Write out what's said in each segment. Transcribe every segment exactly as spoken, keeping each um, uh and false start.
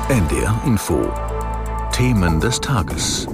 N D R Info. Themen des Tages.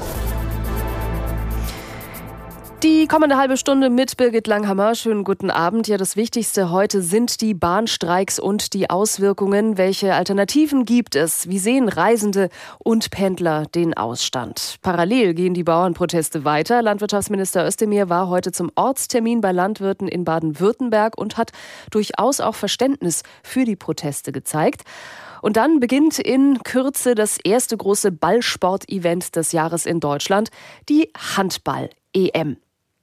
Die kommende halbe Stunde mit Birgit Langhammer. Schönen guten Abend. Ja, das Wichtigste heute sind die Bahnstreiks und die Auswirkungen. Welche Alternativen gibt es? Wie sehen Reisende und Pendler den Ausstand? Parallel gehen die Bauernproteste weiter. Landwirtschaftsminister Özdemir war heute zum Ortstermin bei Landwirten in Baden-Württemberg und hat durchaus auch Verständnis für die Proteste gezeigt. Und dann beginnt in Kürze das erste große Ballsport-Event des Jahres in Deutschland, die Handball-E M.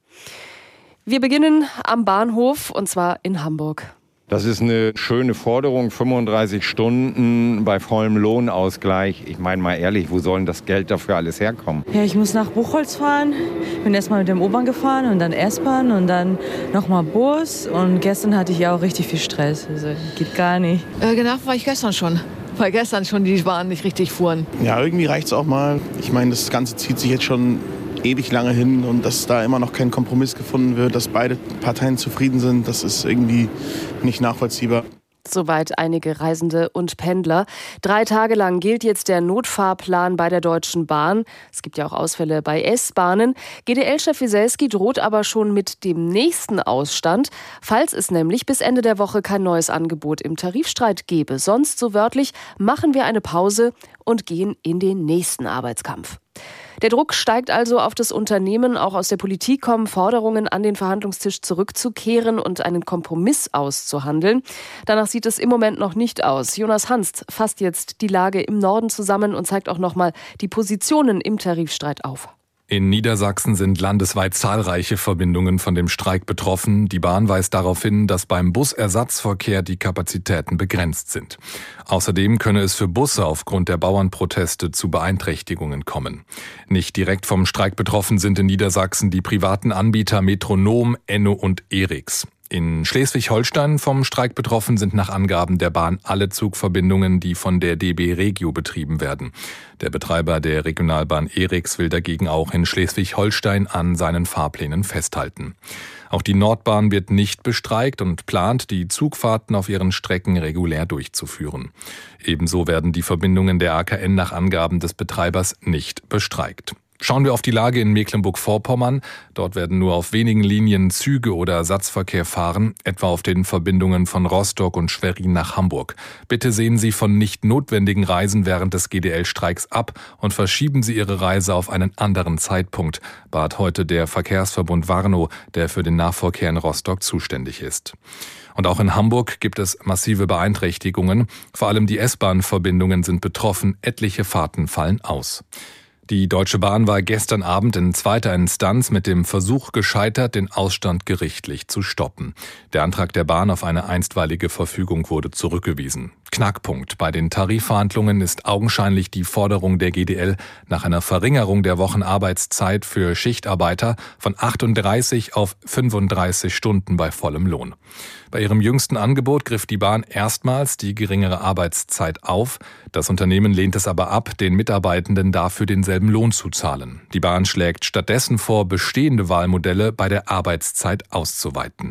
Wir beginnen am Bahnhof, und zwar in Hamburg. Das ist eine schöne Forderung, fünfunddreißig Stunden bei vollem Lohnausgleich. Ich meine mal ehrlich, wo soll denn das Geld dafür alles herkommen? Ja, ich muss nach Buchholz fahren. Bin erstmal mit dem U-Bahn gefahren und dann S-Bahn und dann nochmal Bus. Und gestern hatte ich ja auch richtig viel Stress. Also geht gar nicht. Äh, genervt war ich gestern schon. Weil gestern schon die Bahnen nicht richtig fuhren. Ja, irgendwie reicht's auch mal. Ich meine, das Ganze zieht sich jetzt schon ewig lange hin und dass da immer noch kein Kompromiss gefunden wird, dass beide Parteien zufrieden sind, das ist irgendwie nicht nachvollziehbar. Soweit einige Reisende und Pendler. Drei Tage lang gilt jetzt der Notfahrplan bei der Deutschen Bahn. Es gibt ja auch Ausfälle bei S-Bahnen. G D L-Chef Wieselski droht aber schon mit dem nächsten Ausstand, falls es nämlich bis Ende der Woche kein neues Angebot im Tarifstreit gäbe. Sonst, so wörtlich, machen wir eine Pause und gehen in den nächsten Arbeitskampf. Der Druck steigt also auf das Unternehmen. Auch aus der Politik kommen Forderungen, an den Verhandlungstisch zurückzukehren und einen Kompromiss auszuhandeln. Danach sieht es im Moment noch nicht aus. Jonas Hanst fasst jetzt die Lage im Norden zusammen und zeigt auch nochmal die Positionen im Tarifstreit auf. In Niedersachsen sind landesweit zahlreiche Verbindungen von dem Streik betroffen. Die Bahn weist darauf hin, dass beim Busersatzverkehr die Kapazitäten begrenzt sind. Außerdem könne es für Busse aufgrund der Bauernproteste zu Beeinträchtigungen kommen. Nicht direkt vom Streik betroffen sind in Niedersachsen die privaten Anbieter Metronom, Enno und Eriks. In Schleswig-Holstein vom Streik betroffen sind nach Angaben der Bahn alle Zugverbindungen, die von der D B Regio betrieben werden. Der Betreiber der Regionalbahn Eriks will dagegen auch in Schleswig-Holstein an seinen Fahrplänen festhalten. Auch die Nordbahn wird nicht bestreikt und plant, die Zugfahrten auf ihren Strecken regulär durchzuführen. Ebenso werden die Verbindungen der A K N nach Angaben des Betreibers nicht bestreikt. Schauen wir auf die Lage in Mecklenburg-Vorpommern. Dort werden nur auf wenigen Linien Züge oder Ersatzverkehr fahren, etwa auf den Verbindungen von Rostock und Schwerin nach Hamburg. Bitte sehen Sie von nicht notwendigen Reisen während des G D L-Streiks ab und verschieben Sie Ihre Reise auf einen anderen Zeitpunkt, bat heute der Verkehrsverbund Warnow, der für den Nahverkehr in Rostock zuständig ist. Und auch in Hamburg gibt es massive Beeinträchtigungen. Vor allem die S-Bahn-Verbindungen sind betroffen, etliche Fahrten fallen aus. Die Deutsche Bahn war gestern Abend in zweiter Instanz mit dem Versuch gescheitert, den Ausstand gerichtlich zu stoppen. Der Antrag der Bahn auf eine einstweilige Verfügung wurde zurückgewiesen. Knackpunkt bei den Tarifverhandlungen ist augenscheinlich die Forderung der G D L nach einer Verringerung der Wochenarbeitszeit für Schichtarbeiter von achtunddreißig auf fünfunddreißig Stunden bei vollem Lohn. Bei ihrem jüngsten Angebot griff die Bahn erstmals die geringere Arbeitszeit auf. Das Unternehmen lehnt es aber ab, den Mitarbeitenden dafür denselben Lohn zu zahlen. Die Bahn schlägt stattdessen vor, bestehende Wahlmodelle bei der Arbeitszeit auszuweiten.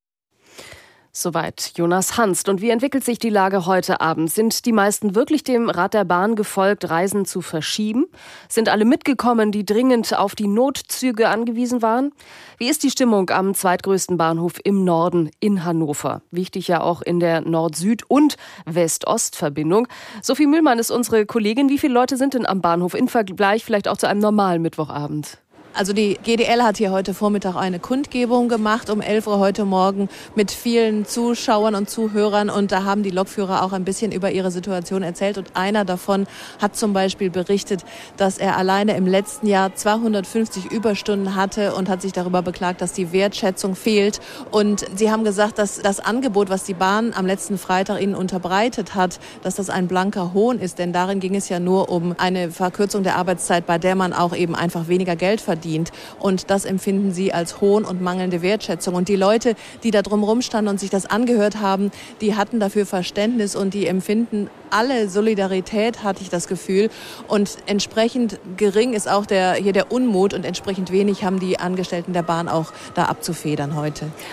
Soweit Jonas Hanst. Und wie entwickelt sich die Lage heute Abend? Sind die meisten wirklich dem Rat der Bahn gefolgt, Reisen zu verschieben? Sind alle mitgekommen, die dringend auf die Notzüge angewiesen waren? Wie ist die Stimmung am zweitgrößten Bahnhof im Norden in Hannover? Wichtig ja auch in der Nord-Süd- und West-Ost-Verbindung. Sophie Mühlmann ist unsere Kollegin. Wie viele Leute sind denn am Bahnhof im Vergleich vielleicht auch zu einem normalen Mittwochabend? Also die G D L hat hier heute Vormittag eine Kundgebung gemacht, um elf Uhr heute Morgen mit vielen Zuschauern und Zuhörern. Und da haben die Lokführer auch ein bisschen über ihre Situation erzählt. Und einer davon hat zum Beispiel berichtet, dass er alleine im letzten Jahr zweihundertfünfzig Überstunden hatte und hat sich darüber beklagt, dass die Wertschätzung fehlt. Und sie haben gesagt, dass das Angebot, was die Bahn am letzten Freitag ihnen unterbreitet hat, dass das ein blanker Hohn ist. Denn darin ging es ja nur um eine Verkürzung der Arbeitszeit, bei der man auch eben einfach weniger Geld verdient. Und das empfinden sie als Hohn und mangelnde Wertschätzung. Und die Leute, die da drumherum standen und sich das angehört haben, die hatten dafür Verständnis und die empfinden alle Solidarität, hatte ich das Gefühl. Und entsprechend gering ist auch der, hier der Unmut und entsprechend wenig haben die Angestellten der Bahn auch da abzufedern heute.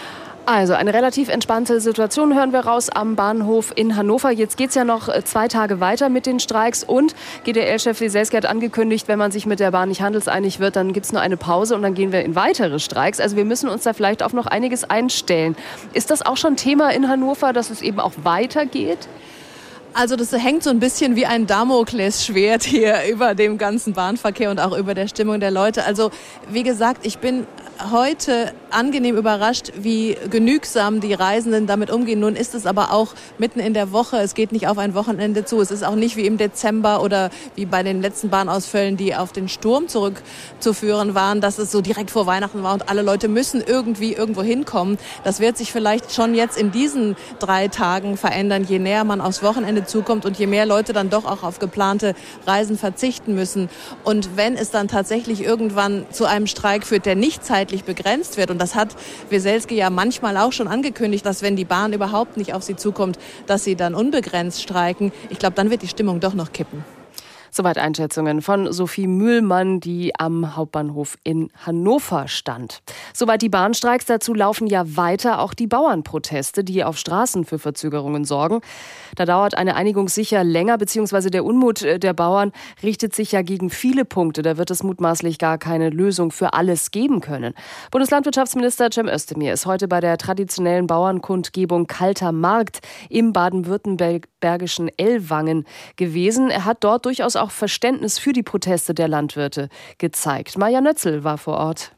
Also eine relativ entspannte Situation hören wir raus am Bahnhof in Hannover. Jetzt geht es ja noch zwei Tage weiter mit den Streiks und G D L-Chef Wieselski hat angekündigt, wenn man sich mit der Bahn nicht handelseinig wird, dann gibt es nur eine Pause und dann gehen wir in weitere Streiks. Also wir müssen uns da vielleicht auf noch einiges einstellen. Ist das auch schon Thema in Hannover, dass es eben auch weitergeht? Also das hängt so ein bisschen wie ein Damoklesschwert hier über dem ganzen Bahnverkehr und auch über der Stimmung der Leute. Also wie gesagt, ich bin heute angenehm überrascht, wie genügsam die Reisenden damit umgehen. Nun ist es aber auch mitten in der Woche. Es geht nicht auf ein Wochenende zu. Es ist auch nicht wie im Dezember oder wie bei den letzten Bahnausfällen, die auf den Sturm zurückzuführen waren, dass es so direkt vor Weihnachten war und alle Leute müssen irgendwie irgendwo hinkommen. Das wird sich vielleicht schon jetzt in diesen drei Tagen verändern, je näher man aufs Wochenende zukommt und je mehr Leute dann doch auch auf geplante Reisen verzichten müssen. Und wenn es dann tatsächlich irgendwann zu einem Streik führt, der nicht zeitlich begrenzt wird, und das hat Wieselski ja manchmal auch schon angekündigt, dass wenn die Bahn überhaupt nicht auf sie zukommt, dass sie dann unbegrenzt streiken. Ich glaube, dann wird die Stimmung doch noch kippen. Soweit Einschätzungen von Sophie Mühlmann, die am Hauptbahnhof in Hannover stand. Soweit die Bahnstreiks, dazu laufen ja weiter auch die Bauernproteste, die auf Straßen für Verzögerungen sorgen. Da dauert eine Einigung sicher länger, beziehungsweise der Unmut der Bauern richtet sich ja gegen viele Punkte. Da wird es mutmaßlich gar keine Lösung für alles geben können. Bundeslandwirtschaftsminister Cem Özdemir ist heute bei der traditionellen Bauernkundgebung Kalter Markt im baden-württembergischen Ellwangen gewesen. Er hat dort durchaus auch Verständnis für die Proteste der Landwirte gezeigt. Maja Nötzel war vor Ort.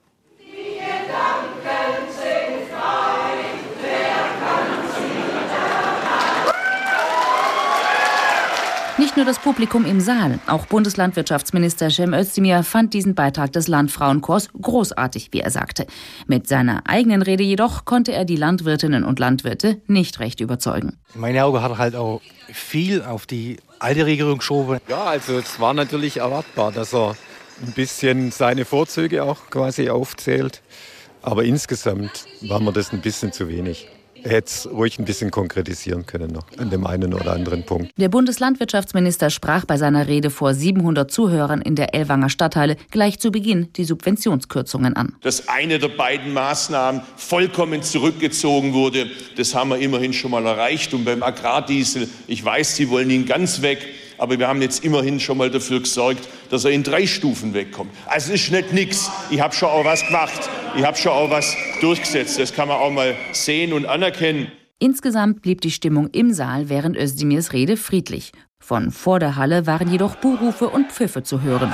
Nicht nur das Publikum im Saal, auch Bundeslandwirtschaftsminister Cem Özdemir fand diesen Beitrag des Landfrauenchors großartig, wie er sagte. Mit seiner eigenen Rede jedoch konnte er die Landwirtinnen und Landwirte nicht recht überzeugen. In meinen Augen hat er halt auch viel auf die alte Regierung geschoben. Ja, also es war natürlich erwartbar, dass er ein bisschen seine Vorzüge auch quasi aufzählt. Aber insgesamt war mir das ein bisschen zu wenig. Er hätte es ruhig ein bisschen konkretisieren können noch an dem einen oder anderen Punkt. Der Bundeslandwirtschaftsminister sprach bei seiner Rede vor siebenhundert Zuhörern in der Ellwanger Stadthalle gleich zu Beginn die Subventionskürzungen an. Dass eine der beiden Maßnahmen vollkommen zurückgezogen wurde, das haben wir immerhin schon mal erreicht. Und beim Agrardiesel, ich weiß, Sie wollen ihn ganz weg, aber wir haben jetzt immerhin schon mal dafür gesorgt, dass er in drei Stufen wegkommt. Also es ist nicht nix. Ich habe schon auch was gemacht. Ich habe schon auch was durchgesetzt. Das kann man auch mal sehen und anerkennen. Insgesamt blieb die Stimmung im Saal während Özdemirs Rede friedlich. Von vor der Halle waren jedoch Buhrufe und Pfiffe zu hören.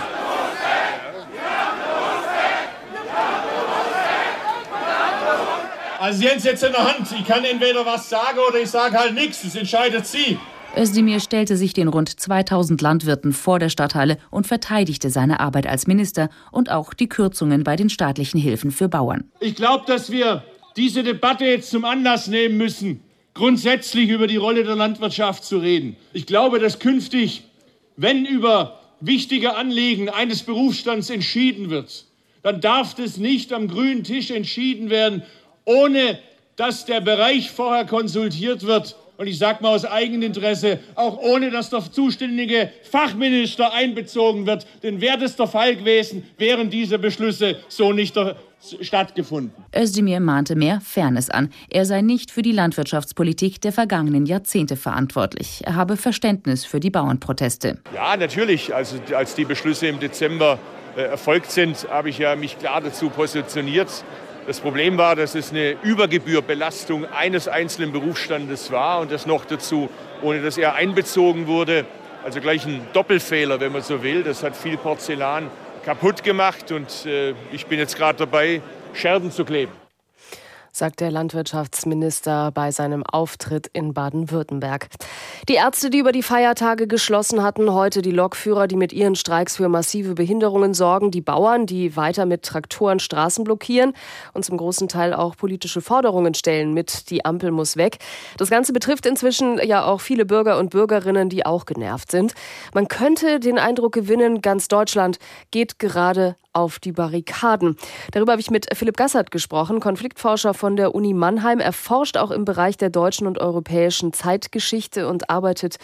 Also Sie haben es jetzt in der Hand. Ich kann entweder was sagen oder ich sage halt nichts. Das entscheidet Sie. Özdemir stellte sich den rund zweitausend Landwirten vor der Stadthalle und verteidigte seine Arbeit als Minister und auch die Kürzungen bei den staatlichen Hilfen für Bauern. Ich glaube, dass wir diese Debatte jetzt zum Anlass nehmen müssen, grundsätzlich über die Rolle der Landwirtschaft zu reden. Ich glaube, dass künftig, wenn über wichtige Anliegen eines Berufsstands entschieden wird, dann darf das nicht am grünen Tisch entschieden werden, ohne dass der Bereich vorher konsultiert wird. Und ich sage mal aus Eigeninteresse, auch ohne dass der zuständige Fachminister einbezogen wird. Denn wäre das der Fall gewesen, wären diese Beschlüsse so nicht stattgefunden. Özdemir mahnte mehr Fairness an. Er sei nicht für die Landwirtschaftspolitik der vergangenen Jahrzehnte verantwortlich. Er habe Verständnis für die Bauernproteste. Ja, natürlich. Also als die Beschlüsse im Dezember äh, erfolgt sind, habe ich ja mich klar dazu positioniert. Das Problem war, dass es eine Übergebührbelastung eines einzelnen Berufsstandes war und das noch dazu, ohne dass er einbezogen wurde. Also gleich ein Doppelfehler, wenn man so will. Das hat viel Porzellan kaputt gemacht und äh, ich bin jetzt gerade dabei, Scherben zu kleben. Sagt der Landwirtschaftsminister bei seinem Auftritt in Baden-Württemberg. Die Ärzte, die über die Feiertage geschlossen hatten, heute die Lokführer, die mit ihren Streiks für massive Behinderungen sorgen, die Bauern, die weiter mit Traktoren Straßen blockieren und zum großen Teil auch politische Forderungen stellen mit "Die Ampel muss weg". Das Ganze betrifft inzwischen ja auch viele Bürger und Bürgerinnen, die auch genervt sind. Man könnte den Eindruck gewinnen, ganz Deutschland geht gerade auf die Barrikaden. Darüber habe ich mit Philipp Gassert gesprochen, Konfliktforscher von der Uni Mannheim. Er forscht auch im Bereich der deutschen und europäischen Zeitgeschichte und arbeitet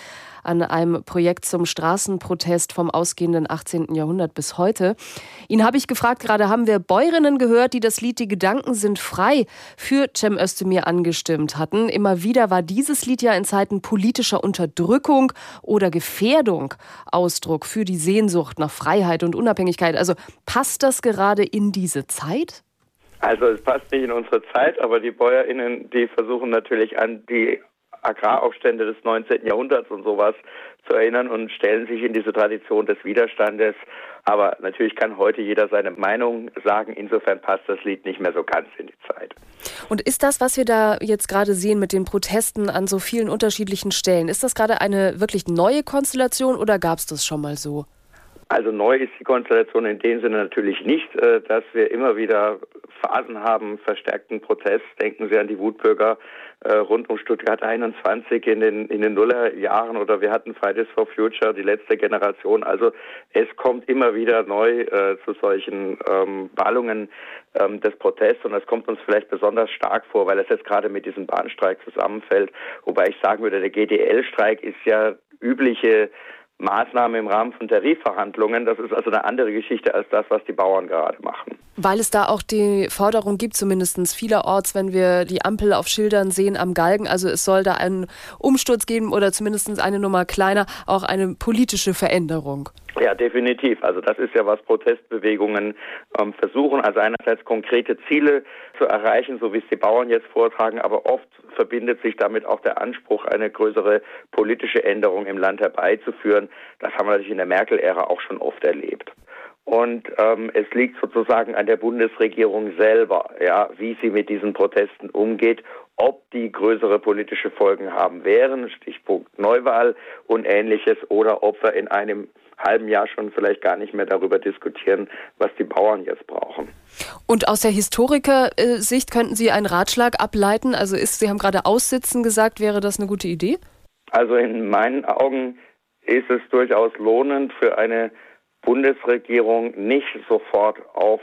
an einem Projekt zum Straßenprotest vom ausgehenden achtzehnten Jahrhundert bis heute. Ihn habe ich gefragt, gerade haben wir Bäuerinnen gehört, die das Lied Die Gedanken sind frei für Cem Özdemir angestimmt hatten. Immer wieder war dieses Lied ja in Zeiten politischer Unterdrückung oder Gefährdung Ausdruck für die Sehnsucht nach Freiheit und Unabhängigkeit. Also passt das gerade in diese Zeit? Also es passt nicht in unsere Zeit, aber die BäuerInnen, die versuchen natürlich an die Agraraufstände des neunzehnten Jahrhunderts und sowas zu erinnern und stellen sich in diese Tradition des Widerstandes. Aber natürlich kann heute jeder seine Meinung sagen. Insofern passt das Lied nicht mehr so ganz in die Zeit. Und ist das, was wir da jetzt gerade sehen mit den Protesten an so vielen unterschiedlichen Stellen, ist das gerade eine wirklich neue Konstellation oder gab es das schon mal so? Also neu ist die Konstellation in dem Sinne natürlich nicht, dass wir immer wieder Phasen haben, verstärkten Protest. Denken Sie an die Wutbürger äh, rund um Stuttgart einundzwanzig in den, in den Nullerjahren oder wir hatten Fridays for Future, die letzte Generation. Also es kommt immer wieder neu äh, zu solchen ähm, Ballungen ähm, des Protests und das kommt uns vielleicht besonders stark vor, weil es jetzt gerade mit diesem Bahnstreik zusammenfällt. Wobei ich sagen würde, der G D L-Streik ist ja übliche Maßnahme im Rahmen von Tarifverhandlungen. Das ist also eine andere Geschichte als das, was die Bauern gerade machen. Weil es da auch die Forderung gibt, zumindest vielerorts, wenn wir die Ampel auf Schildern sehen am Galgen, also es soll da einen Umsturz geben oder zumindest eine Nummer kleiner, auch eine politische Veränderung. Ja, definitiv. Also das ist ja, was Protestbewegungen ähm, versuchen. Also einerseits konkrete Ziele zu erreichen, so wie es die Bauern jetzt vortragen, aber oft verbindet sich damit auch der Anspruch, eine größere politische Änderung im Land herbeizuführen. Das haben wir natürlich in der Merkel-Ära auch schon oft erlebt. Und ähm, es liegt sozusagen an der Bundesregierung selber, ja, wie sie mit diesen Protesten umgeht, ob die größere politische Folgen haben werden, Stichpunkt Neuwahl und Ähnliches, oder ob wir in einem halben Jahr schon vielleicht gar nicht mehr darüber diskutieren, was die Bauern jetzt brauchen. Und aus der Historiker-Sicht könnten Sie einen Ratschlag ableiten? Also ist, Sie haben gerade Aussitzen gesagt, wäre das eine gute Idee? Also in meinen Augen ist es durchaus lohnend für eine Bundesregierung, nicht sofort auf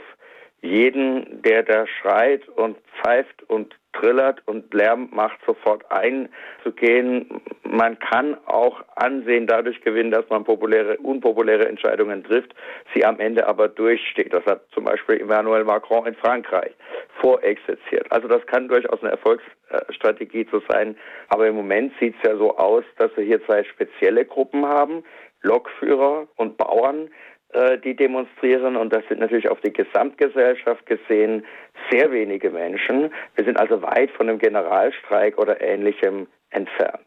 jeden, der da schreit und pfeift und trillert und Lärm macht, sofort einzugehen. Man kann auch Ansehen dadurch gewinnen, dass man populäre, unpopuläre Entscheidungen trifft, sie am Ende aber durchsteht. Das hat zum Beispiel Emmanuel Macron in Frankreich vorexerziert. Also das kann durchaus eine Erfolgsstrategie zu sein. Aber im Moment sieht es ja so aus, dass wir hier zwei spezielle Gruppen haben, Lokführer und Bauern, die demonstrieren, und das sind natürlich auf die Gesamtgesellschaft gesehen sehr wenige Menschen. Wir sind also weit von einem Generalstreik oder Ähnlichem entfernt.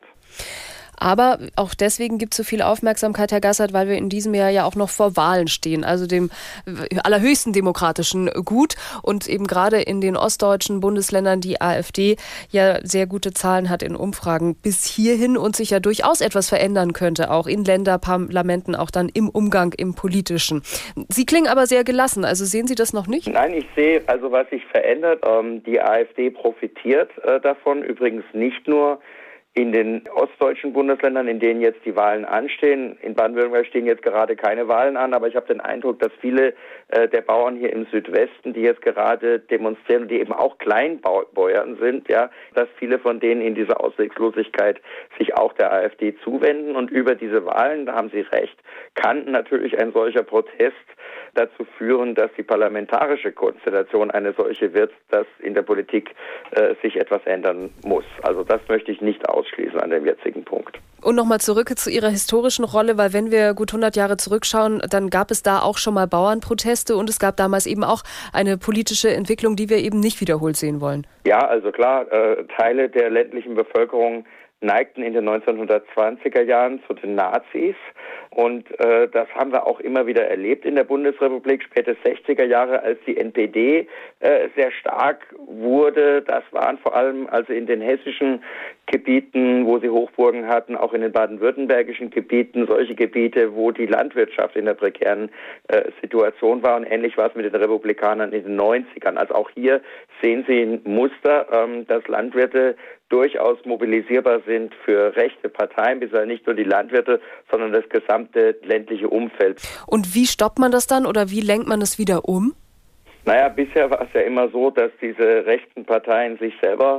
Aber auch deswegen gibt es so viel Aufmerksamkeit, Herr Gassert, weil wir in diesem Jahr ja auch noch vor Wahlen stehen, also dem allerhöchsten demokratischen Gut. Und eben gerade in den ostdeutschen Bundesländern die AfD ja sehr gute Zahlen hat in Umfragen bis hierhin und sich ja durchaus etwas verändern könnte, auch in Länderparlamenten, auch dann im Umgang im Politischen. Sie klingen aber sehr gelassen, also sehen Sie das noch nicht? Nein, ich sehe also, was sich verändert. Die AfD profitiert davon, übrigens nicht nur in den ostdeutschen Bundesländern, in denen jetzt die Wahlen anstehen. In Baden-Württemberg stehen jetzt gerade keine Wahlen an, aber ich habe den Eindruck, dass viele äh, der Bauern hier im Südwesten, die jetzt gerade demonstrieren, die eben auch Kleinbauern sind, ja, dass viele von denen in dieser Ausweglosigkeit sich auch der AfD zuwenden. Und über diese Wahlen, da haben Sie recht, kann natürlich ein solcher Protest dazu führen, dass die parlamentarische Konstellation eine solche wird, dass in der Politik äh, sich etwas ändern muss. Also das möchte ich nicht ausschließen an dem jetzigen Punkt. Und nochmal zurück zu Ihrer historischen Rolle, weil wenn wir gut hundert Jahre zurückschauen, dann gab es da auch schon mal Bauernproteste und es gab damals eben auch eine politische Entwicklung, die wir eben nicht wiederholt sehen wollen. Ja, also klar, äh, Teile der ländlichen Bevölkerung neigten in den neunzehnhundertzwanziger Jahren zu den Nazis. Und äh, das haben wir auch immer wieder erlebt in der Bundesrepublik, späte sechziger Jahre, als die N P D äh, sehr stark wurde. Das waren vor allem also in den hessischen Gebieten, wo sie Hochburgen hatten, auch in den baden-württembergischen Gebieten, solche Gebiete, wo die Landwirtschaft in der prekären äh, Situation war. Und ähnlich war es mit den Republikanern in den neunzigern. Also auch hier sehen Sie ein Muster, ähm, dass Landwirte durchaus mobilisierbar sind für rechte Parteien, bisher nicht nur die Landwirte, sondern das gesamte ländliche Umfeld. Und wie stoppt man das dann oder wie lenkt man es wieder um? Naja, bisher war es ja immer so, dass diese rechten Parteien sich selber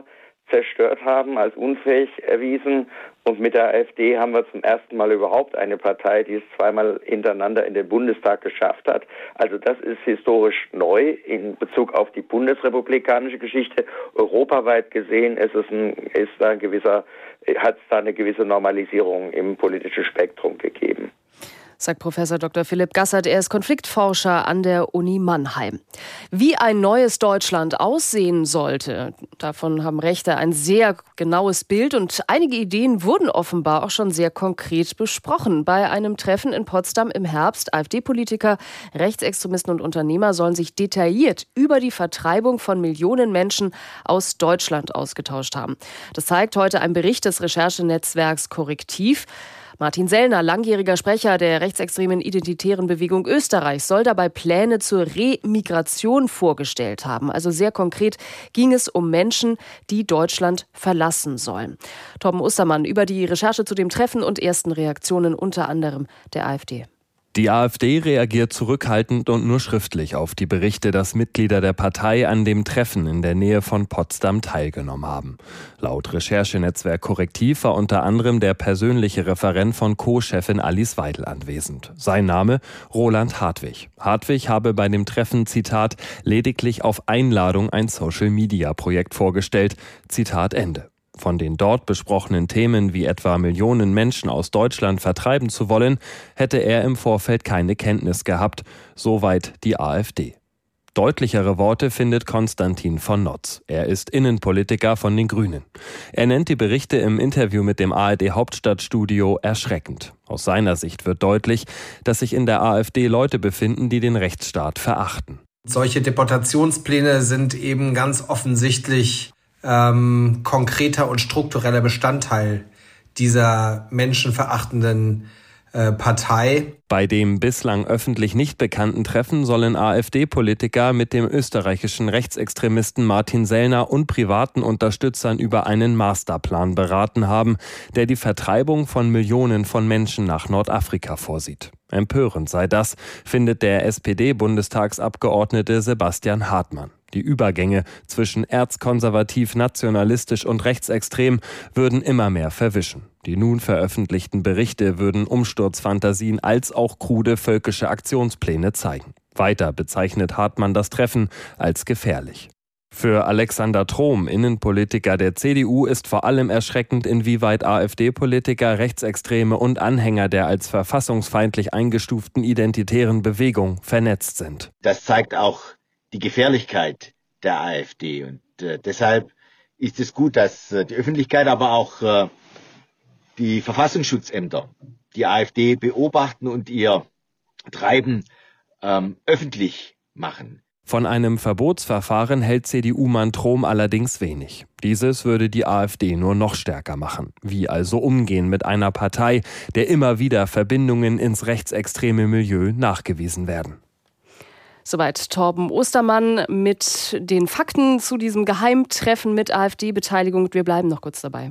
zerstört haben, als unfähig erwiesen. Und mit der AfD haben wir zum ersten Mal überhaupt eine Partei, die es zweimal hintereinander in den Bundestag geschafft hat. Also das ist historisch neu in Bezug auf die bundesrepublikanische Geschichte. Europaweit gesehen ist es ein, ist da ein gewisser, hat es da eine gewisse Normalisierung im politischen Spektrum gegeben. Sagt Professor Doktor Philipp Gassert. Er ist Konfliktforscher an der Uni Mannheim. Wie ein neues Deutschland aussehen sollte, davon haben Rechte ein sehr genaues Bild und einige Ideen wurden offenbar auch schon sehr konkret besprochen. Bei einem Treffen in Potsdam im Herbst, AfD-Politiker, Rechtsextremisten und Unternehmer sollen sich detailliert über die Vertreibung von Millionen Menschen aus Deutschland ausgetauscht haben. Das zeigt heute ein Bericht des Recherchenetzwerks Korrektiv. Martin Sellner, langjähriger Sprecher der rechtsextremen Identitären Bewegung Österreichs, soll dabei Pläne zur Remigration vorgestellt haben. Also sehr konkret ging es um Menschen, die Deutschland verlassen sollen. Torben Ostermann über die Recherche zu dem Treffen und ersten Reaktionen unter anderem der AfD. Die AfD reagiert zurückhaltend und nur schriftlich auf die Berichte, dass Mitglieder der Partei an dem Treffen in der Nähe von Potsdam teilgenommen haben. Laut Recherchenetzwerk Korrektiv war unter anderem der persönliche Referent von Co-Chefin Alice Weidel anwesend. Sein Name Roland Hartwig. Hartwig habe bei dem Treffen, Zitat, lediglich auf Einladung ein Social-Media-Projekt vorgestellt, Zitat Ende. Von den dort besprochenen Themen wie etwa Millionen Menschen aus Deutschland vertreiben zu wollen, hätte er im Vorfeld keine Kenntnis gehabt, soweit die AfD. Deutlichere Worte findet Konstantin von Notz. Er ist Innenpolitiker von den Grünen. Er nennt die Berichte im Interview mit dem A R D-Hauptstadtstudio erschreckend. Aus seiner Sicht wird deutlich, dass sich in der AfD Leute befinden, die den Rechtsstaat verachten. Solche Deportationspläne sind eben ganz offensichtlich Ähm, konkreter und struktureller Bestandteil dieser menschenverachtenden äh, Partei. Bei dem bislang öffentlich nicht bekannten Treffen sollen AfD-Politiker mit dem österreichischen Rechtsextremisten Martin Sellner und privaten Unterstützern über einen Masterplan beraten haben, der die Vertreibung von Millionen von Menschen nach Nordafrika vorsieht. Empörend sei das, findet der S P D-Bundestagsabgeordnete Sebastian Hartmann. Die Übergänge zwischen erzkonservativ, nationalistisch und rechtsextrem würden immer mehr verwischen. Die nun veröffentlichten Berichte würden Umsturzfantasien als auch krude völkische Aktionspläne zeigen. Weiter bezeichnet Hartmann das Treffen als gefährlich. Für Alexander Trom, Innenpolitiker der C D U, ist vor allem erschreckend, inwieweit AfD-Politiker, Rechtsextreme und Anhänger der als verfassungsfeindlich eingestuften identitären Bewegung vernetzt sind. Das zeigt auch die Gefährlichkeit der AfD. Und äh, deshalb ist es gut, dass äh, die Öffentlichkeit, aber auch äh, die Verfassungsschutzämter die AfD beobachten und ihr Treiben ähm, öffentlich machen. Von einem Verbotsverfahren hält C D U-Mann Trom allerdings wenig. Dieses würde die AfD nur noch stärker machen. Wie also umgehen mit einer Partei, der immer wieder Verbindungen ins rechtsextreme Milieu nachgewiesen werden? Soweit Torben Ostermann mit den Fakten zu diesem Geheimtreffen mit AfD-Beteiligung. Wir bleiben noch kurz dabei.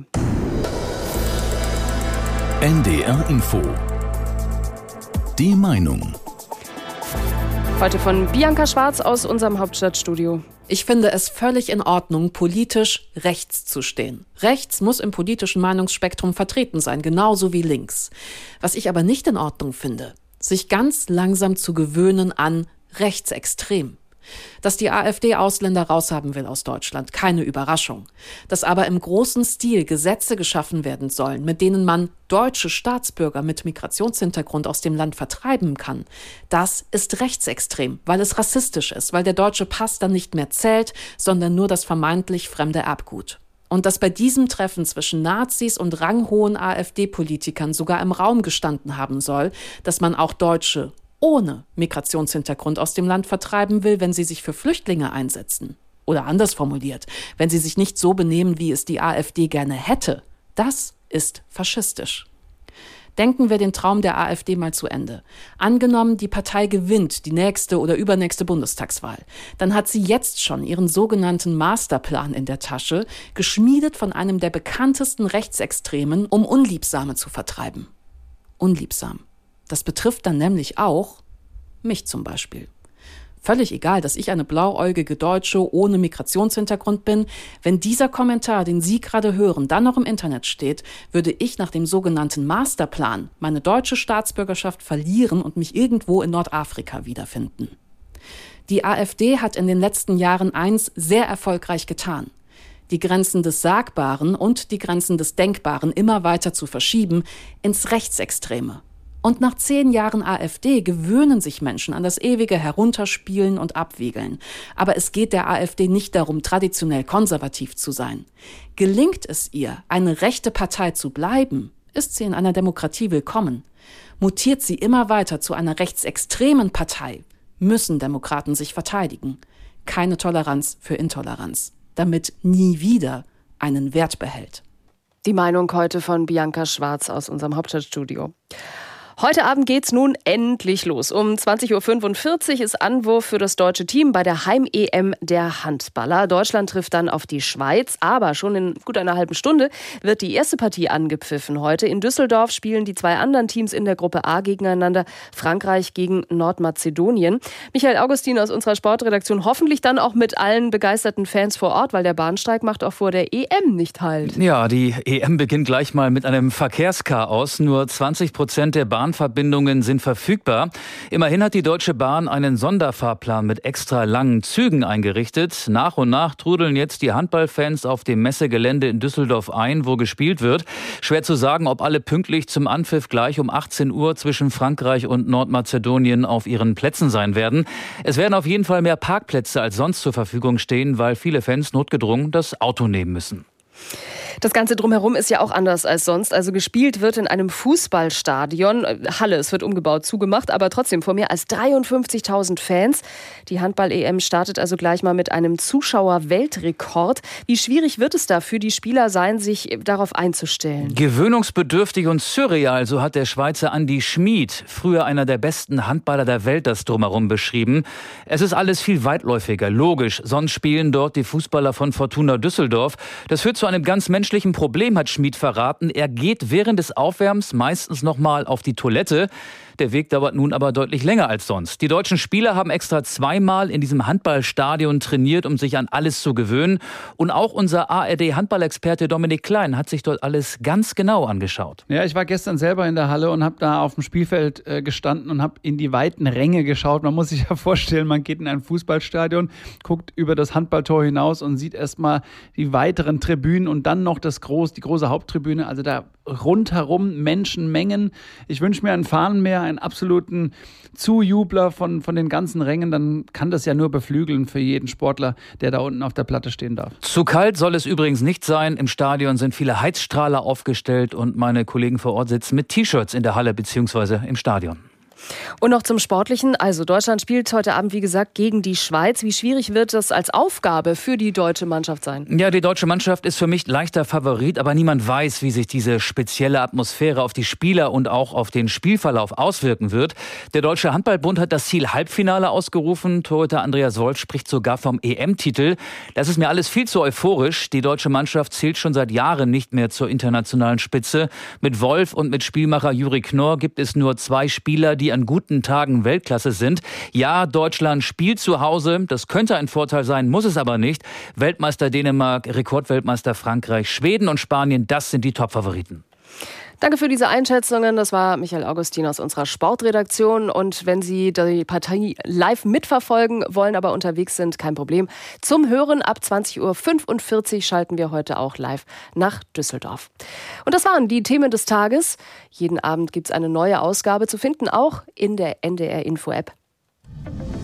N D R Info. Die Meinung. Heute von Bianca Schwarz aus unserem Hauptstadtstudio. Ich finde es völlig in Ordnung, politisch rechts zu stehen. Rechts muss im politischen Meinungsspektrum vertreten sein, genauso wie links. Was ich aber nicht in Ordnung finde, sich ganz langsam zu gewöhnen an rechtsextrem. Dass die AfD Ausländer raushaben will aus Deutschland, keine Überraschung. Dass aber im großen Stil Gesetze geschaffen werden sollen, mit denen man deutsche Staatsbürger mit Migrationshintergrund aus dem Land vertreiben kann, das ist rechtsextrem, weil es rassistisch ist, weil der deutsche Pass dann nicht mehr zählt, sondern nur das vermeintlich fremde Erbgut. Und dass bei diesem Treffen zwischen Nazis und ranghohen AfD-Politikern sogar im Raum gestanden haben soll, dass man auch Deutsche ohne Migrationshintergrund aus dem Land vertreiben will, wenn sie sich für Flüchtlinge einsetzen. Oder anders formuliert, wenn sie sich nicht so benehmen, wie es die AfD gerne hätte. Das ist faschistisch. Denken wir den Traum der AfD mal zu Ende. Angenommen, die Partei gewinnt die nächste oder übernächste Bundestagswahl. Dann hat sie jetzt schon ihren sogenannten Masterplan in der Tasche, geschmiedet von einem der bekanntesten Rechtsextremen, um Unliebsame zu vertreiben. Unliebsam. Das betrifft dann nämlich auch mich zum Beispiel. Völlig egal, dass ich eine blauäugige Deutsche ohne Migrationshintergrund bin. Wenn dieser Kommentar, den Sie gerade hören, dann noch im Internet steht, würde ich nach dem sogenannten Masterplan meine deutsche Staatsbürgerschaft verlieren und mich irgendwo in Nordafrika wiederfinden. Die AfD hat in den letzten Jahren eins sehr erfolgreich getan: die Grenzen des Sagbaren und die Grenzen des Denkbaren immer weiter zu verschieben ins Rechtsextreme. Und nach zehn Jahren AfD gewöhnen sich Menschen an das ewige Herunterspielen und Abwiegeln. Aber es geht der AfD nicht darum, traditionell konservativ zu sein. Gelingt es ihr, eine rechte Partei zu bleiben, ist sie in einer Demokratie willkommen. Mutiert sie immer weiter zu einer rechtsextremen Partei, müssen Demokraten sich verteidigen. Keine Toleranz für Intoleranz, damit nie wieder einen Wert behält. Die Meinung heute von Bianca Schwarz aus unserem Hauptstadtstudio. Heute Abend geht's nun endlich los. Um zwanzig Uhr fünfundvierzig ist Anwurf für das deutsche Team bei der Heim-E M der Handballer. Deutschland trifft dann auf die Schweiz, aber schon in gut einer halben Stunde wird die erste Partie angepfiffen. Heute in Düsseldorf spielen die zwei anderen Teams in der Gruppe A gegeneinander, Frankreich gegen Nordmazedonien. Michael Augustin aus unserer Sportredaktion, hoffentlich dann auch mit allen begeisterten Fans vor Ort, weil der Bahnstreik macht auch vor der E M nicht halt. Ja, die E M beginnt gleich mal mit einem Verkehrschaos. Nur zwanzig Prozent der Bahn Bahnverbindungen sind verfügbar. Immerhin hat die Deutsche Bahn einen Sonderfahrplan mit extra langen Zügen eingerichtet. Nach und nach trudeln jetzt die Handballfans auf dem Messegelände in Düsseldorf ein, wo gespielt wird. Schwer zu sagen, ob alle pünktlich zum Anpfiff gleich um achtzehn Uhr zwischen Frankreich und Nordmazedonien auf ihren Plätzen sein werden. Es werden auf jeden Fall mehr Parkplätze als sonst zur Verfügung stehen, weil viele Fans notgedrungen das Auto nehmen müssen. Das Ganze drumherum ist ja auch anders als sonst. Also gespielt wird in einem Fußballstadion. Halle, es wird umgebaut, zugemacht, aber trotzdem vor mehr als dreiundfünfzigtausend Fans. Die Handball-E M startet also gleich mal mit einem Zuschauer-Weltrekord. Wie schwierig wird es da für die Spieler sein, sich darauf einzustellen? Gewöhnungsbedürftig und surreal, so hat der Schweizer Andi Schmid, früher einer der besten Handballer der Welt, das drumherum beschrieben. Es ist alles viel weitläufiger, logisch. Sonst spielen dort die Fußballer von Fortuna Düsseldorf. Das führt zu einem ganz menschlichen Problem, hat Schmid verraten. Er geht während des Aufwärms meistens noch mal auf die Toilette. Der Weg dauert nun aber deutlich länger als sonst. Die deutschen Spieler haben extra zweimal in diesem Handballstadion trainiert, um sich an alles zu gewöhnen. Und auch unser A R D-Handballexperte Dominik Klein hat sich dort alles ganz genau angeschaut. Ja, ich war gestern selber in der Halle und habe da auf dem Spielfeld äh, gestanden und habe in die weiten Ränge geschaut. Man muss sich ja vorstellen, man geht in ein Fußballstadion, guckt über das Handballtor hinaus und sieht erstmal die weiteren Tribünen und dann noch das groß, die große Haupttribüne. Also da rundherum Menschenmengen. Ich wünsche mir ein Fahnenmeer, einen absoluten Zujubler von, von den ganzen Rängen. Dann kann das ja nur beflügeln für jeden Sportler, der da unten auf der Platte stehen darf. Zu kalt soll es übrigens nicht sein. Im Stadion sind viele Heizstrahler aufgestellt und meine Kollegen vor Ort sitzen mit T-Shirts in der Halle bzw. im Stadion. Und noch zum Sportlichen. Also Deutschland spielt heute Abend, wie gesagt, gegen die Schweiz. Wie schwierig wird das als Aufgabe für die deutsche Mannschaft sein? Ja, die deutsche Mannschaft ist für mich leichter Favorit, aber niemand weiß, wie sich diese spezielle Atmosphäre auf die Spieler und auch auf den Spielverlauf auswirken wird. Der Deutsche Handballbund hat das Ziel Halbfinale ausgerufen. Torhüter Andreas Wolf spricht sogar vom E M-Titel. Das ist mir alles viel zu euphorisch. Die deutsche Mannschaft zählt schon seit Jahren nicht mehr zur internationalen Spitze. Mit Wolf und mit Spielmacher Juri Knorr gibt es nur zwei Spieler, die an guten Tagen Weltklasse sind. Ja, Deutschland spielt zu Hause. Das könnte ein Vorteil sein, muss es aber nicht. Weltmeister Dänemark, Rekordweltmeister Frankreich, Schweden und Spanien, das sind die Top-Favoriten. Danke für diese Einschätzungen. Das war Michael Augustin aus unserer Sportredaktion. Und wenn Sie die Partie live mitverfolgen wollen, aber unterwegs sind, kein Problem. Zum Hören ab zwanzig Uhr fünfundvierzig schalten wir heute auch live nach Düsseldorf. Und das waren die Themen des Tages. Jeden Abend gibt es eine neue Ausgabe zu finden, auch in der N D R Info App.